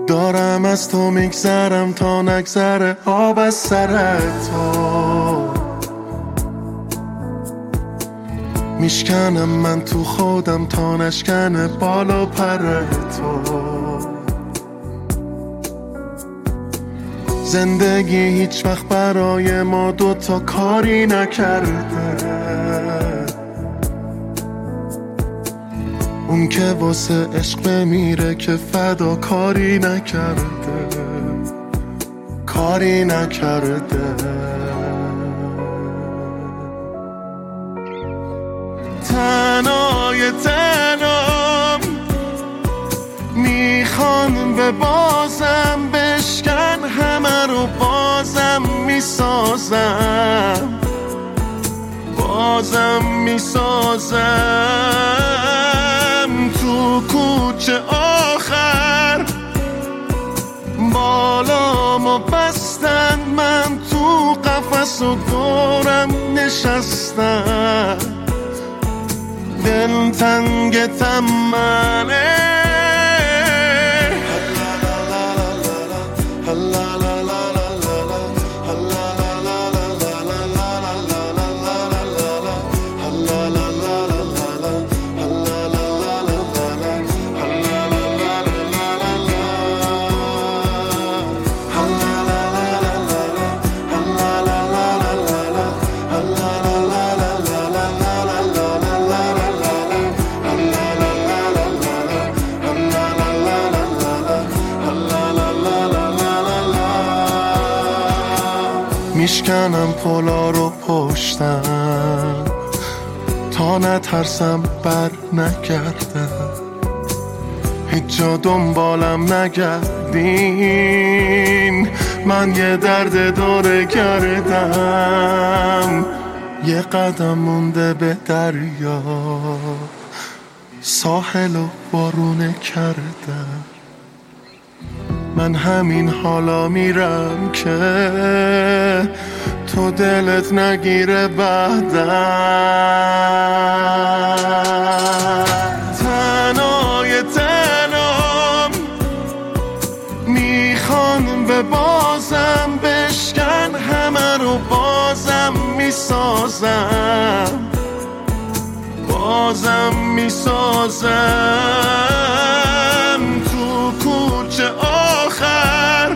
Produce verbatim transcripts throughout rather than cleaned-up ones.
دارم از تو میگذرم تا نگذره آب از سر تو. میشکنم من تو خودم تا نشکنه بالا پر تو. زندگی هیچ وقت برای ما دوتا کاری نکرده. اون که واسه عشق بمیره که فدا کاری نکرده، کاری نکرده. تنهای تنام میخوان به بازم بشکن، همه رو بازم میسازم، بازم میسازم. تو کوچه آخر بالامو بستن، من تو قفس و دورم نشستم. دل تنگ تمنه میشکنم پلا رو پشتم تا نترسم بر نگردم. هیچ جا دنبالم نگردین، من یه درد دوره کردم. یه قدم مونده به دریا، ساحل و بارونه کردم. من همین حالا میرم که تو دلت نگیره بعدم. تنهای تنام میخوان به بازم بشکن، همه رو بازم میسازم، بازم میسازم. تو کوچه آخر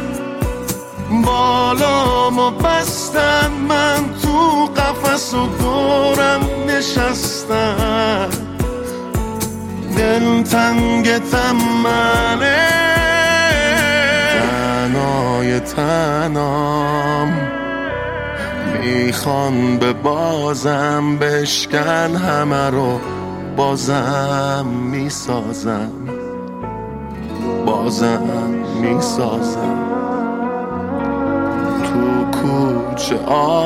بالامو بستن، من تو قفس و دورم نشستم. دل تنگ تمنه تنهای تنام میخوان به بازم بشکن، همه رو بازم میسازم، بازم میسازم. تو کوچه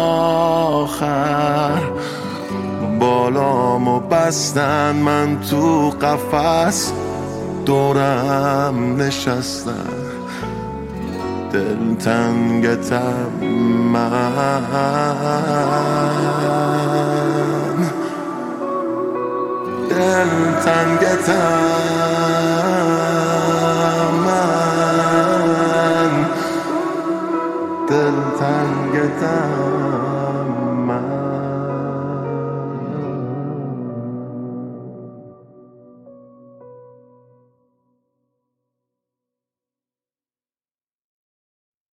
آخر بالامو بستن، من تو قفس دورم نشستم. دل تنگ تمن، دل تنگ تمن، دل تنگ تمن.